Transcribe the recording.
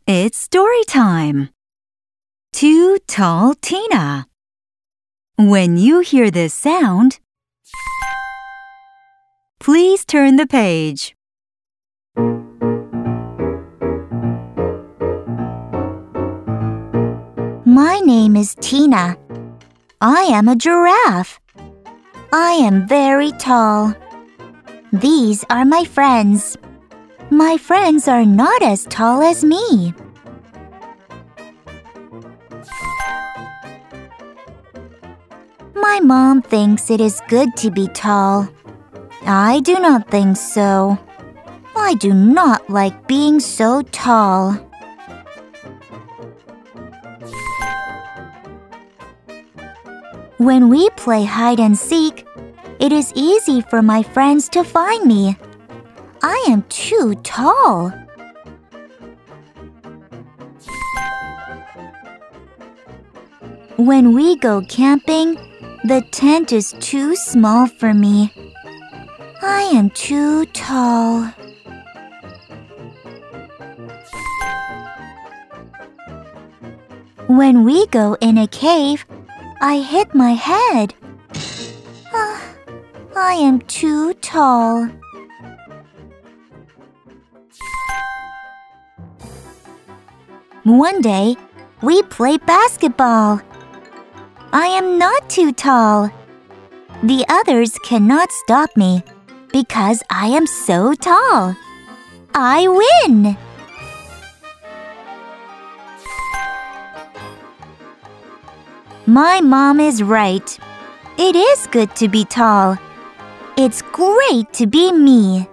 It's story time. Too Tall Tina. When you hear this sound, please turn the page. My name is Tina. I am a giraffe. I am very tall. These are my friends. My friends are not as tall as me. My mom thinks it is good to be tall. I do not think so. I do not like being so tall. When we play hide and seek, it is easy for my friends to find me. I am too tall. When we go camping, the tent is too small for me. I am too tall. When we go in a cave, I hit my head. I am too tall. One day, we play basketball. I am not too tall. The others cannot stop me because I am so tall. I win! My mom is right. It is good to be tall. It's great to be me.